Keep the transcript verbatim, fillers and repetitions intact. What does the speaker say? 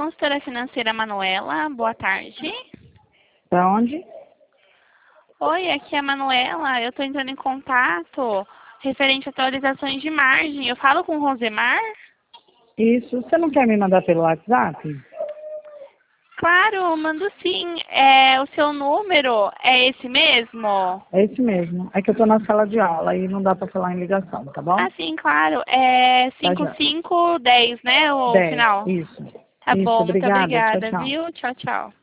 consultora financeira Manuela, boa tarde. Para onde? Oi, aqui é a Manuela, eu estou entrando em contato referente a atualizações de margem. Eu falo com o Rosemar? Isso. Você não quer me mandar pelo WhatsApp? Claro, mando sim. É, o seu número é esse mesmo? É esse mesmo. É que eu estou na sala de aula e não dá para falar em ligação, tá bom? Ah, sim, claro. É Tá cinco já. cinco dez, né, o dez. final? Isso. Tá Isso. bom, muito Obrigada. Tchau, obrigada, tchau. viu? Tchau, tchau.